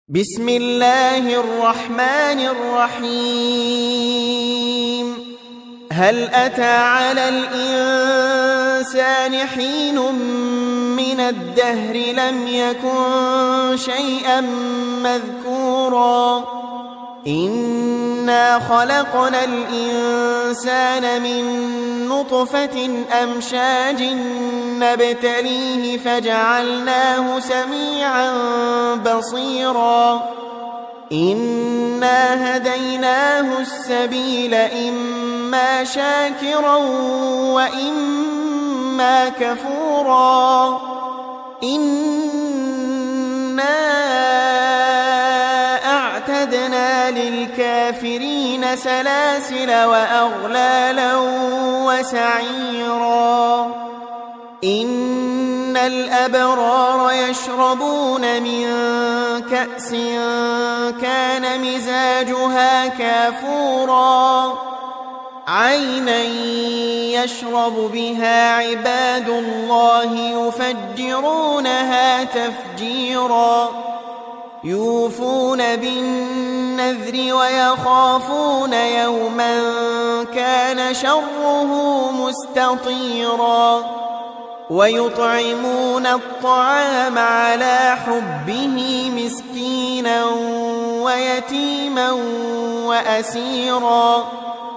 بسم الله الرحمن الرحيم. هل أتى على الإنسان حين من الدهر لم يكن شيئا مذكورا إنا خلقنا الإنسان من نطفة أمشاج نبتليه فجعلناه سميعا بصيرا إنا هديناه السبيل إما شاكرا وإما كفورا إنا أعتدنا للكافرين سلاسل وأغلالا وسعيرا إن الأبرار يشربون من كأس كان مزاجها كافورا عينا يشرب بها عباد الله يفجرونها تفجيرا يوفون بالنذر ويخافون يوما كان شره مستطيرا ويطعمون الطعام على حبه مسكينا ويتيما وأسيرا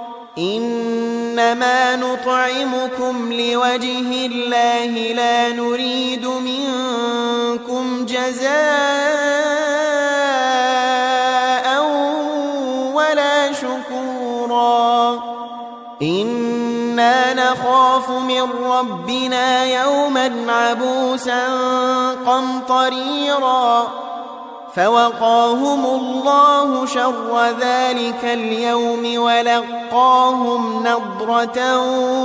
إنما نطعمكم لوجه الله لا نريد منكم جزاء ولا شكورا إنا نخاف من ربنا يوما عبوسا قمطريرا فوقاهم الله شر ذلك اليوم ولقاهم نضرة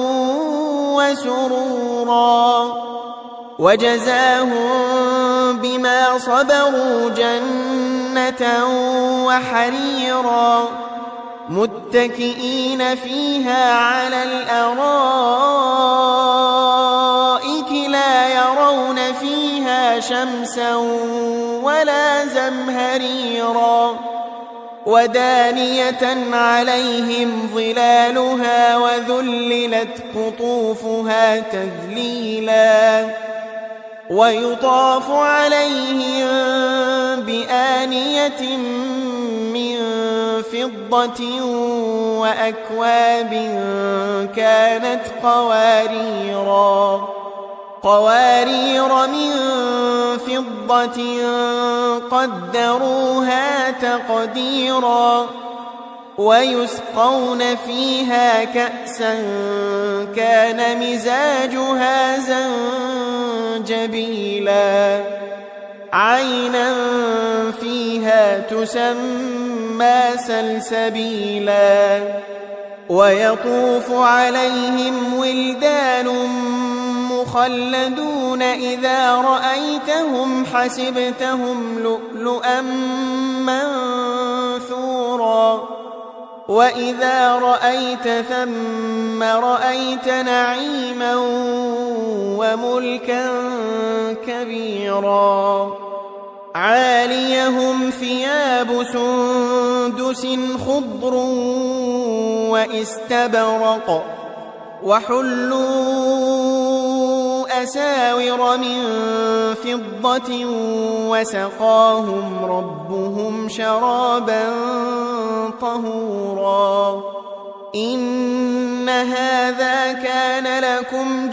وسرورا وجزاهم بما صبروا جنة وحريرا متكئين فيها على الأرائك لا يرون فيها شمسا ولا زمهريرا ودانية عليهم ظلالها وذللت قطوفها تذليلا ويطاف عليهم بآنية من فضة وأكواب كانت قوارير من فضة قدروها تقديرا ويسقون فيها كأسا كان مزاجها زنجبيلا عينا فيها تسمى سلسبيلا ويطوف عليهم ولدان مخلدون إذا رأيتهم حسبتهم لؤلؤا منثورا وإذا رأيت ثم رأيت نعيما وملكا كبيرا عاليهم ثياب سندس خضر واستبرق وحلوا أساور من فضة وسقاهم ربهم شرابا طهورا إن هذا كان لكم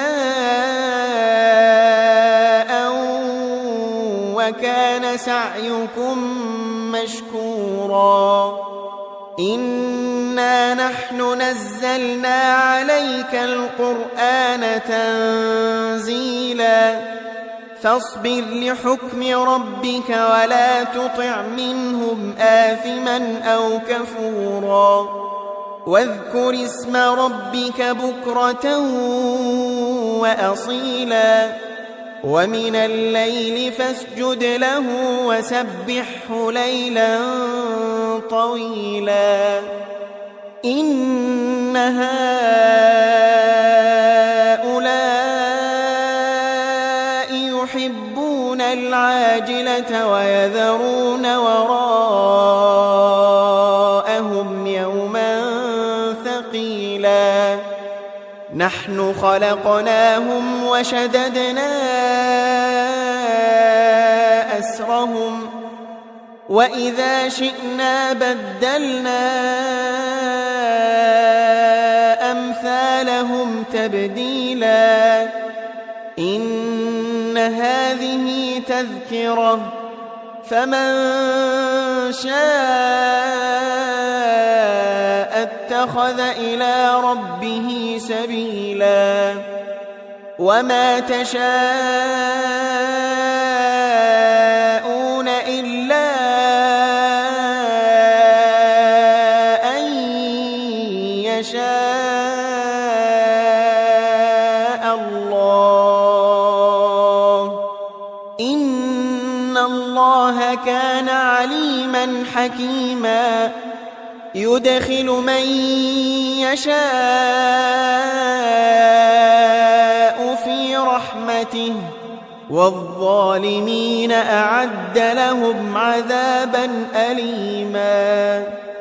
جزاء وكان سعيكم مشكورا إنا نحن نزلنا عليك القرآن تنزيلا فاصبر لحكم ربك ولا تطع منهم آثما أو كفورا واذكر اسم ربك بكرة وأصيلا ومن الليل فاسجد له وسبحه ليلا طويلا إن هؤلاء يحبون العاجلة ويذرون ويذرون وراءهم يوما ثقيلا نحن خلقناهم وشددنا أسرهم وإذا شئنا بدلنا أمثالهم تبديلا إن هذه تذكرة فمن شاء اتخذ إلى ربه سبيلا وما تشاءون إلا أن يشاء الله إن الله كان عليما حكيما يدخل من يشاء في رحمته والظالمين أعد لهم عذابا أليما